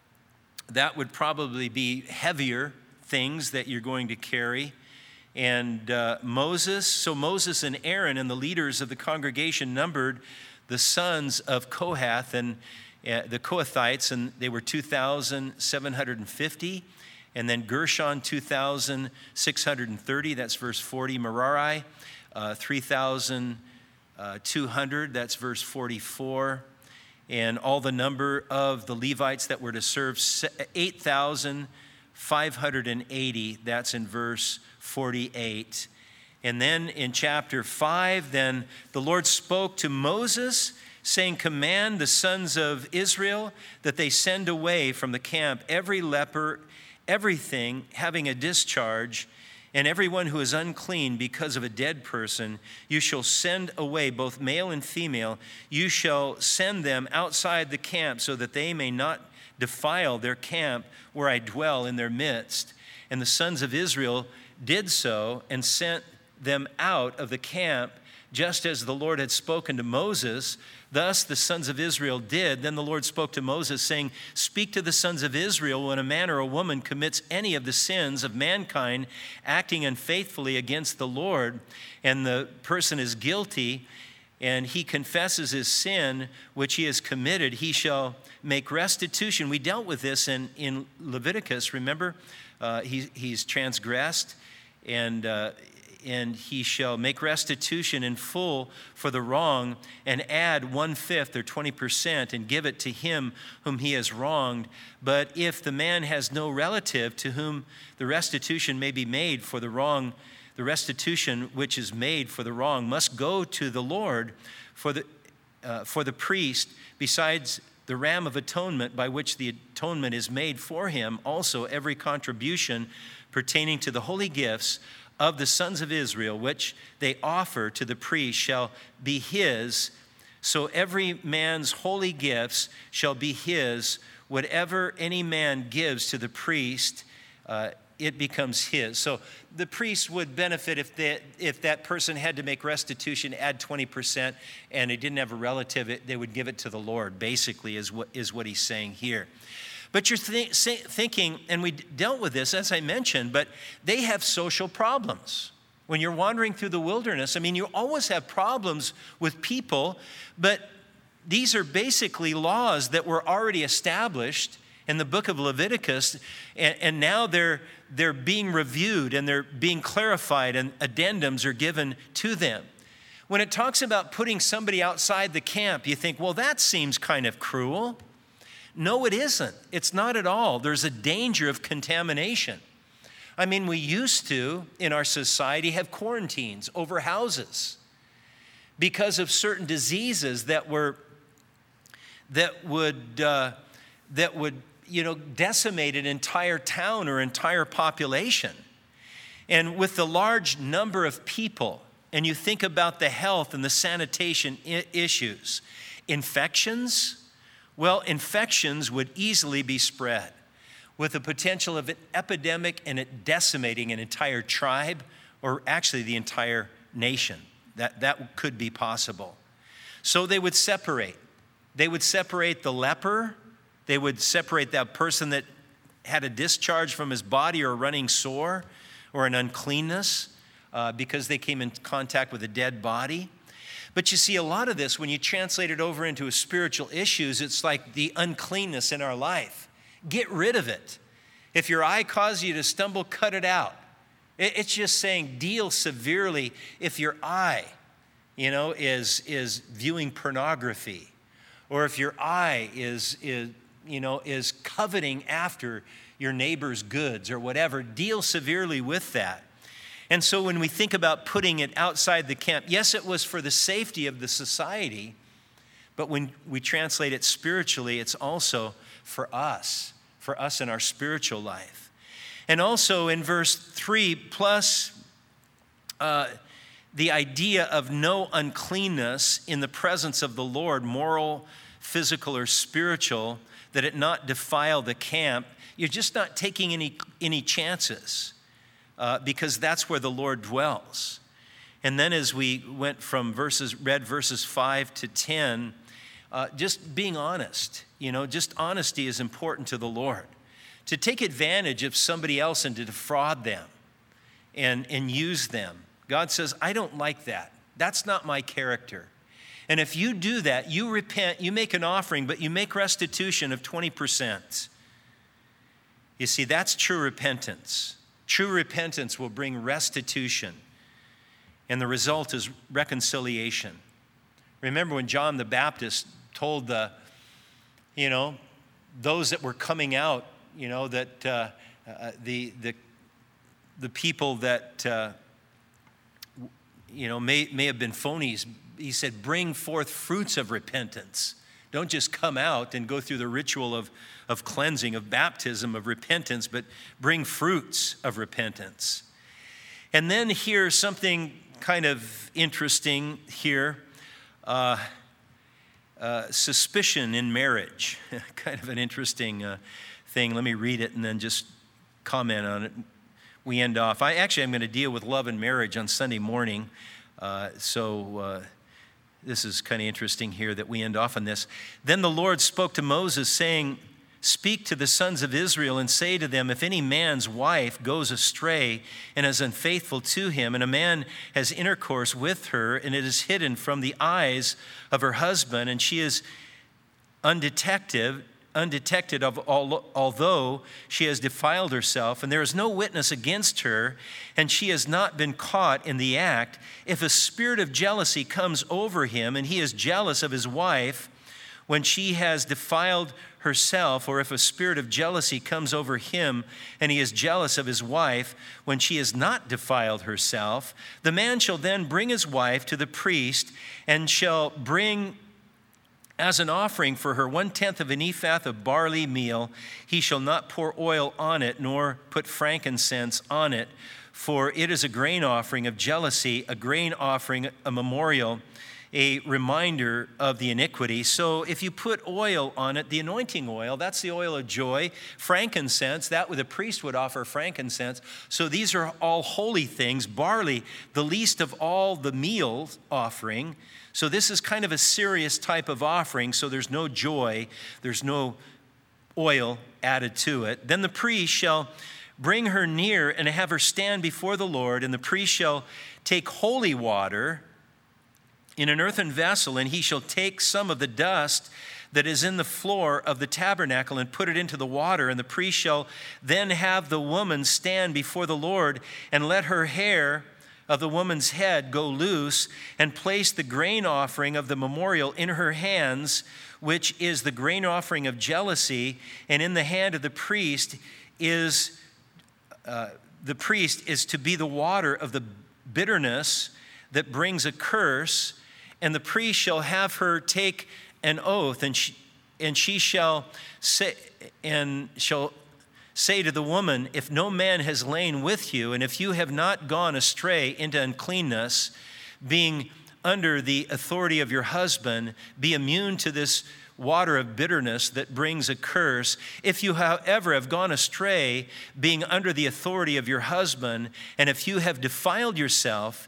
that would probably be heavier things that you're going to carry. And uh, Moses, so Moses and Aaron and the leaders of the congregation numbered the sons of Kohath and uh, the Kohathites, and they were two thousand seven hundred fifty. And then Gershon, two thousand six hundred thirty, that's verse forty. Merari, uh, three thousand two hundred, that's verse forty-four. And all the number of the Levites that were to serve, eight thousand five hundred eighty. That's in verse forty-eight. And then in chapter five, then the Lord spoke to Moses, saying, command the sons of Israel that they send away from the camp every leper everything having a discharge, and everyone who is unclean because of a dead person, you shall send away, both male and female. You shall send them outside the camp, so that they may not defile their camp where I dwell in their midst. And the sons of Israel did so and sent them out of the camp, just as the Lord had spoken to Moses. Thus the sons of Israel did. Then the Lord spoke to Moses, saying, speak to the sons of Israel when a man or a woman commits any of the sins of mankind, acting unfaithfully against the Lord, and the person is guilty, and he confesses his sin which he has committed, he shall make restitution. We dealt with this in, in Leviticus, remember? Uh, he, he's transgressed, and uh, and he shall make restitution in full for the wrong, and add one-fifth or twenty percent and give it to him whom he has wronged. But if the man has no relative to whom the restitution may be made for the wrong, the restitution which is made for the wrong must go to the Lord for the, uh, for the priest, besides the ram of atonement by which the atonement is made for him. Also every contribution pertaining to the holy gifts of the sons of Israel, which they offer to the priest, shall be his. So every man's holy gifts shall be his. Whatever any man gives to the priest, uh, it becomes his. So the priest would benefit if that, if that person had to make restitution, add twenty percent, and they didn't have a relative, it, they would give it to the Lord, basically, is what, is what he's saying here. But you're th- thinking, and we dealt with this, as I mentioned, but they have social problems. When you're wandering through the wilderness, I mean, you always have problems with people, but these are basically laws that were already established in the book of Leviticus, and, and now they're, they're being reviewed and they're being clarified, and addendums are given to them. When it talks about putting somebody outside the camp, you think, well, that seems kind of cruel. No, it isn't. It's not at all. There's a danger of contamination. I mean, we used to, in our society, have quarantines over houses because of certain diseases that were that would uh, that would you know decimate an entire town or entire population. And with the large number of people, and you think about the health and the sanitation I- issues, infections. Well, infections would easily be spread with the potential of an epidemic and it decimating an entire tribe or actually the entire nation. That, that could be possible. So they would separate. They would separate the leper. They would separate that person that had a discharge from his body or a running sore or an uncleanness uh, because they came in contact with a dead body. But you see, a lot of this, when you translate it over into spiritual issues, it's like the uncleanness in our life. Get rid of it. If your eye causes you to stumble, cut it out. It's just saying deal severely if your eye, you know, is, is viewing pornography, or if your eye is, is, you know, is coveting after your neighbor's goods or whatever, deal severely with that. And so when we think about putting it outside the camp, yes, it was for the safety of the society, but when we translate it spiritually, it's also for us, for us in our spiritual life. And also in verse three, plus uh, the idea of no uncleanness in the presence of the Lord, moral, physical, or spiritual, that it not defile the camp. You're just not taking any, any chances. Uh, because that's where the Lord dwells. And then as we went from verses, read verses five to ten, uh, just being honest, you know, just honesty is important to the Lord. To take advantage of somebody else and to defraud them and, and use them. God says, I don't like that. That's not my character. And if you do that, you repent, you make an offering, but you make restitution of twenty percent. You see, that's true repentance. True repentance will bring restitution, and the result is reconciliation. Remember when John the Baptist told the, you know, those that were coming out, you know, that uh, uh, the the the people that uh, you know may may have been phonies. He said, "Bring forth fruits of repentance." Don't just come out and go through the ritual of, of cleansing, of baptism, of repentance, but bring fruits of repentance. And then here's something kind of interesting here. Uh, uh, suspicion in marriage. Kind of an interesting uh, thing. Let me read it and then just comment on it. We end off. I actually am going to deal with love and marriage on Sunday morning. Uh, so uh, this is kind of interesting here that we end off on this. Then the Lord spoke to Moses, saying, speak to the sons of Israel and say to them, if any man's wife goes astray and is unfaithful to him, and a man has intercourse with her, and it is hidden from the eyes of her husband, and she is undetected, undetected of all, although she has defiled herself, and there is no witness against her, and she has not been caught in the act, if a spirit of jealousy comes over him, and he is jealous of his wife when she has defiled herself, or if a spirit of jealousy comes over him and he is jealous of his wife when she has not defiled herself, the man shall then bring his wife to the priest and shall bring as an offering for her one-tenth of an ephah of barley meal. He shall not pour oil on it, nor put frankincense on it, for it is a grain offering of jealousy, a grain offering, a memorial, a reminder of the iniquity. So if you put oil on it, the anointing oil, that's the oil of joy. Frankincense, that the priest would offer frankincense. So these are all holy things. Barley, the least of all the meal offering. So this is kind of a serious type of offering. So there's no joy, there's no oil added to it. Then the priest shall bring her near and have her stand before the Lord, and the priest shall take holy water in an earthen vessel, and he shall take some of the dust that is in the floor of the tabernacle and put it into the water. And the priest shall then have the woman stand before the Lord and let her hair of the woman's head go loose and place the grain offering of the memorial in her hands, which is the grain offering of jealousy. And in the hand of the priest is, uh, the priest is to be the water of the bitterness that brings a curse. And the priest shall have her take an oath, and she, and she shall say, and shall say to the woman, if no man has lain with you, and if you have not gone astray into uncleanness, being under the authority of your husband, be immune to this water of bitterness that brings a curse. If you, however, have gone astray, being under the authority of your husband, and if you have defiled yourself,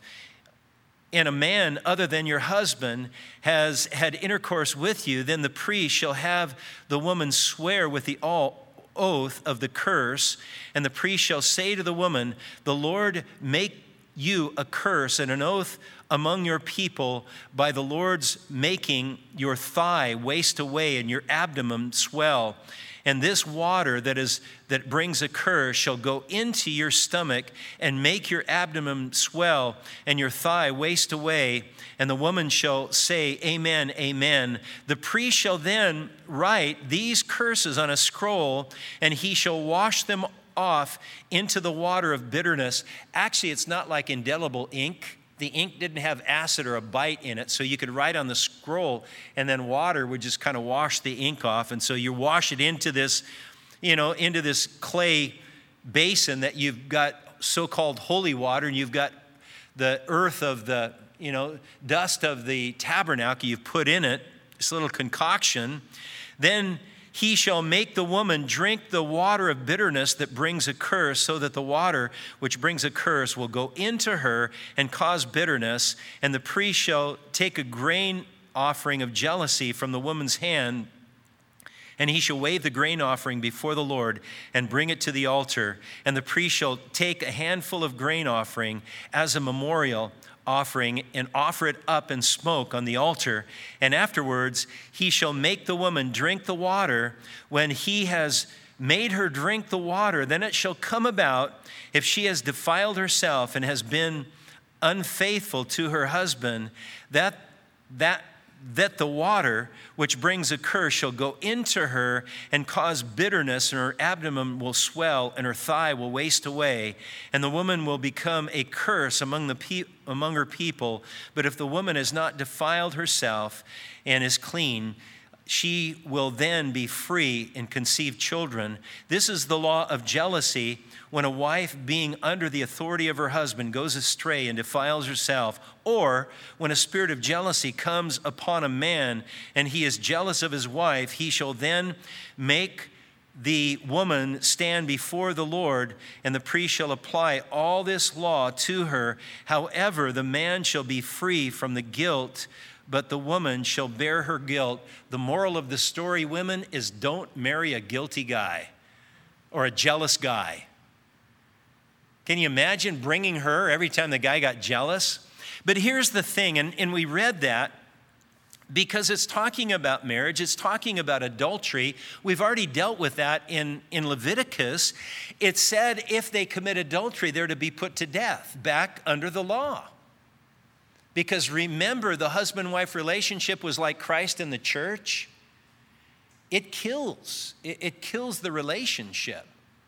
and a man other than your husband has had intercourse with you, then the priest shall have the woman swear with the oath of the curse, and the priest shall say to the woman, the Lord make you a curse and an oath among your people by the Lord's making your thigh waste away and your abdomen swell. And this water that is that brings a curse shall go into your stomach and make your abdomen swell and your thigh waste away. And the woman shall say, amen, amen. The priest shall then write these curses on a scroll, and he shall wash them off into the water of bitterness. Actually, it's not like indelible ink. The ink didn't have acid or a bite in it, so you could write on the scroll, and then water would just kind of wash the ink off. And so you wash it into this, you know, into this clay basin that you've got so-called holy water, and you've got the earth of the, you know, dust of the tabernacle you've put in it, this little concoction. Then he shall make the woman drink the water of bitterness that brings a curse, so that the water which brings a curse will go into her and cause bitterness. And the priest shall take a grain offering of jealousy from the woman's hand, and he shall wave the grain offering before the Lord and bring it to the altar. And the priest shall take a handful of grain offering as a memorial offering and offer it up in smoke on the altar. And afterwards he shall make the woman drink the water. When he has made her drink the water, then it shall come about, if she has defiled herself and has been unfaithful to her husband, that that that the water which brings a curse shall go into her and cause bitterness, and her abdomen will swell and her thigh will waste away, and the woman will become a curse among the pe- among her people. But if the woman has not defiled herself and is clean, she will then be free and conceive children. This is the law of jealousy when a wife, being under the authority of her husband, goes astray and defiles herself, or when a spirit of jealousy comes upon a man and he is jealous of his wife, he shall then make the woman stand before the Lord, and the priest shall apply all this law to her. However, the man shall be free from the guilt, but the woman shall bear her guilt. The moral of the story, women, is don't marry a guilty guy or a jealous guy. Can you imagine bringing her every time the guy got jealous? But here's the thing, and, and we read that because it's talking about marriage, it's talking about adultery. We've already dealt with that in, in Leviticus. It said if they commit adultery, they're to be put to death, back under the law. Because remember, the husband-wife relationship was like Christ and the church. It kills. It, it kills the relationship.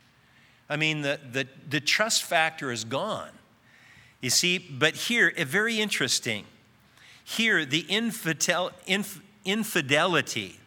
I mean, the, the, the trust factor is gone. You see, but here, it, very interesting. Here, the infidel, inf, infidelity,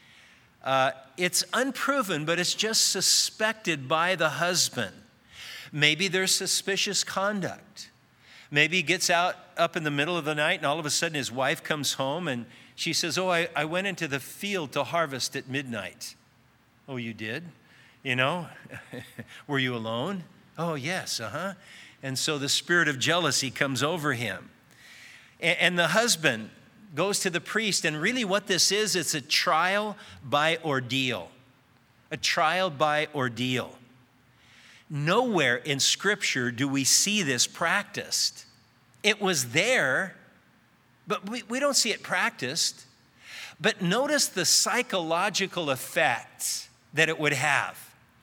uh, it's unproven, but it's just suspected by the husband. Maybe there's suspicious conduct. Maybe he gets out up in the middle of the night and all of a sudden his wife comes home and she says, oh, I, I went into the field to harvest at midnight. Oh, you did? You know, were you alone? Oh, yes, uh-huh. And so the spirit of jealousy comes over him. And, and the husband goes to the priest, and really what this is, it's a trial by ordeal. A trial by ordeal. Nowhere in Scripture do we see this practiced. It was there, but we, we don't see it practiced. But notice the psychological effects that it would have.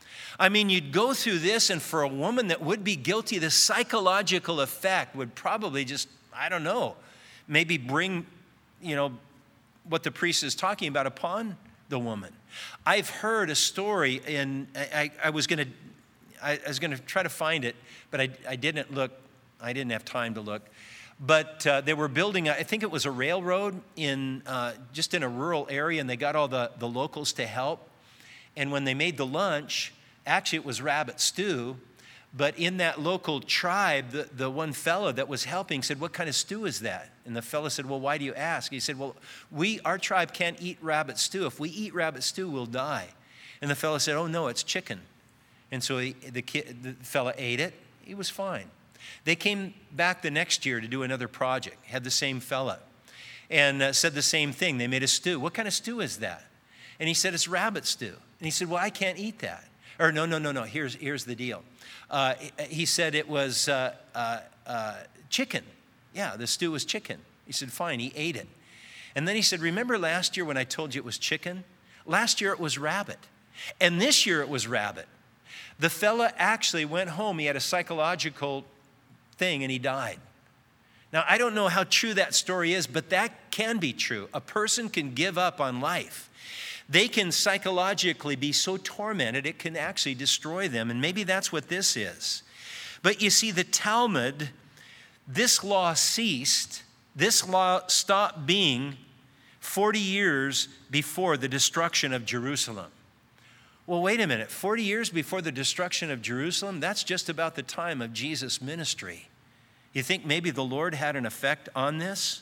I mean, you'd go through this, and for a woman that would be guilty, the psychological effect would probably just, I don't know, maybe bring, you know, what the priest is talking about upon the woman. I've heard a story, and I, I was going to, I was going to try to find it, but I, I didn't look. I didn't have time to look. But uh, they were building, I think it was a railroad in uh, just in a rural area, and they got all the, the locals to help. And when they made the lunch, actually it was rabbit stew, but in that local tribe, the, the one fellow that was helping said, what kind of stew is that? And the fellow said, well, why do you ask? He said, well, we, our tribe can't eat rabbit stew. If we eat rabbit stew, we'll die. And the fellow said, oh, no, it's chicken. And so he, the, kid, the fellow ate it. He was fine. They came back the next year to do another project, had the same fella, and uh, said the same thing. They made a stew. What kind of stew is that? And he said, it's rabbit stew. And he said, well, I can't eat that. Or no, no, no, no, here's, here's the deal. Uh, he said it was uh, uh, uh, chicken. Yeah, the stew was chicken. He said, fine, he ate it. And then he said, remember last year when I told you it was chicken? Last year it was rabbit. And this year it was rabbit. The fella actually went home. He had a psychological thing and he died. Now, I don't know how true that story is, but that can be true. A person can give up on life. They can psychologically be so tormented, it can actually destroy them. And maybe that's what this is. But you see, the Talmud, this law ceased, this law stopped being forty years before the destruction of Jerusalem. Well, wait a minute, forty years before the destruction of Jerusalem, that's just about the time of Jesus' ministry. You think maybe the Lord had an effect on this?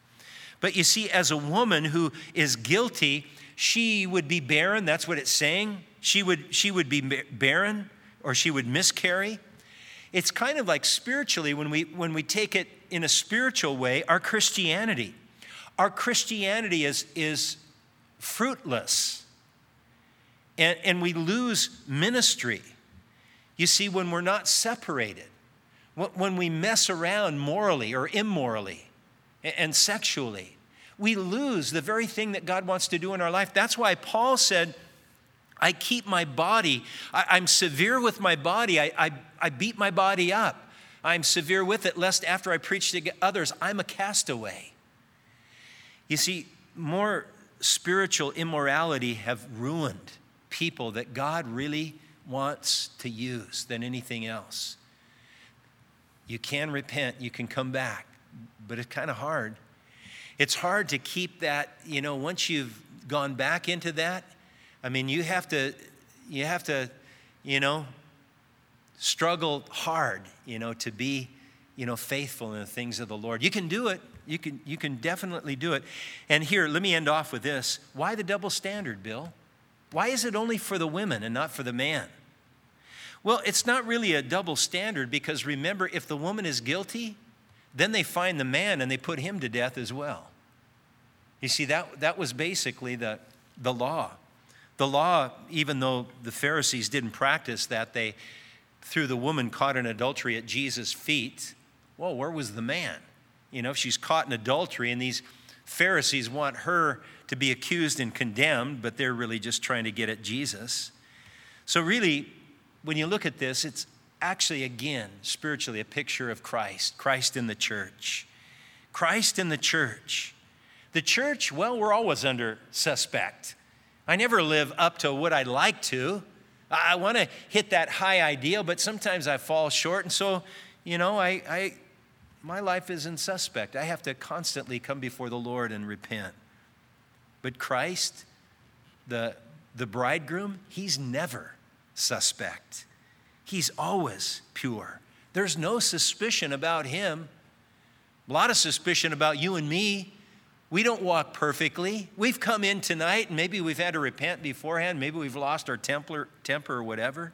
But you see, as a woman who is guilty, she would be barren, that's what it's saying. She would, she would be barren, or she would miscarry. It's kind of like spiritually, when we, when we take it in a spiritual way, our Christianity. Our Christianity is, is fruitless. And, and we lose ministry. You see, when we're not separated, when we mess around morally or immorally and sexually, we lose the very thing that God wants to do in our life. That's why Paul said, I keep my body. I, I'm severe with my body. I, I, I beat my body up. I'm severe with it, lest after I preach to others, I'm a castaway. You see, more spiritual immorality have ruined people that God really wants to use than anything else. You can repent, you can come back, but it's kind of hard. It's hard to keep that, you know, once you've gone back into that, I mean, you have to, you have to, you know, struggle hard, you know, to be, you know, faithful in the things of the Lord. You can do it. You can, you can definitely do it. And here, let me end off with this. Why the double standard, Bill? Why is it only for the women and not for the man? Well, it's not really a double standard because remember, if the woman is guilty, then they find the man and they put him to death as well. You see, that, that was basically the, the law. The law, even though the Pharisees didn't practice that, they threw the woman caught in adultery at Jesus' feet. Well, where was the man? You know, if she's caught in adultery and these Pharisees want her to be accused and condemned, but they're really just trying to get at Jesus. So really, when you look at this, it's actually, again, spiritually a picture of Christ, Christ in the church. Christ in the church. The church, well, we're always under suspect. I never live up to what I'd like to. I want to hit that high ideal, but sometimes I fall short. And so, you know, I, I my life is in suspect. I have to constantly come before the Lord and repent. But Christ, the, the bridegroom, he's never suspect. He's always pure. There's no suspicion about him. A lot of suspicion about you and me. We don't walk perfectly. We've come in tonight and maybe we've had to repent beforehand. Maybe we've lost our temper, temper or whatever.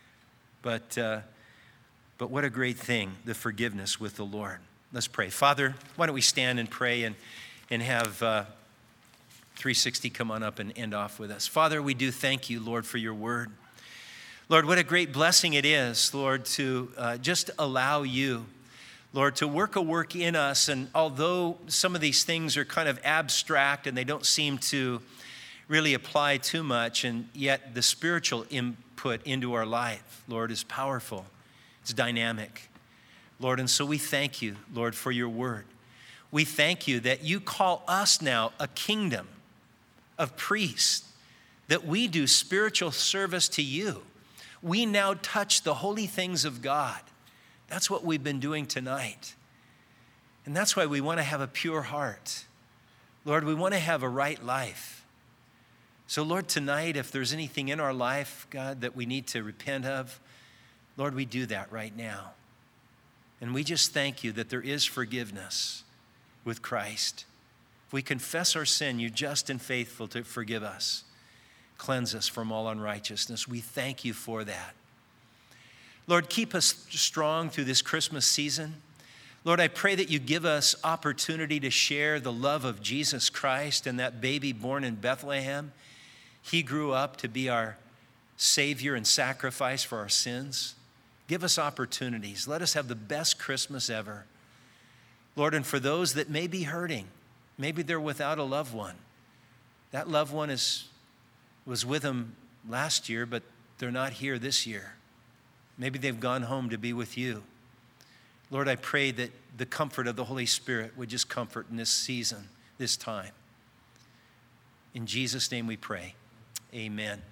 But, uh, but what a great thing, the forgiveness with the Lord. Let's pray. Father, why don't we stand and pray and, and have uh, three sixty come on up and end off with us. Father, we do thank you, Lord, for your word. Lord, what a great blessing it is, Lord, to uh, just allow you, Lord, to work a work in us. And although some of these things are kind of abstract and they don't seem to really apply too much, and yet the spiritual input into our life, Lord, is powerful. It's dynamic, Lord. And so we thank you, Lord, for your word. We thank you that you call us now a kingdom of priests, that we do spiritual service to you. We now touch the holy things of God. That's what we've been doing tonight. And that's why we want to have a pure heart. Lord, we want to have a right life. So Lord, tonight, if there's anything in our life, God, that we need to repent of, Lord, we do that right now. And we just thank you that there is forgiveness with Christ. If we confess our sin, you're just and faithful to forgive us. Cleanse us from all unrighteousness. We thank you for that. Lord, keep us strong through this Christmas season. Lord, I pray that you give us opportunity to share the love of Jesus Christ and that baby born in Bethlehem. He grew up to be our Savior and sacrifice for our sins. Give us opportunities. Let us have the best Christmas ever. Lord, and for those that may be hurting, maybe they're without a loved one. That loved one is, was with them last year, but they're not here this year. Maybe they've gone home to be with you. Lord, I pray that the comfort of the Holy Spirit would just comfort in this season, this time. In Jesus' name we pray. Amen.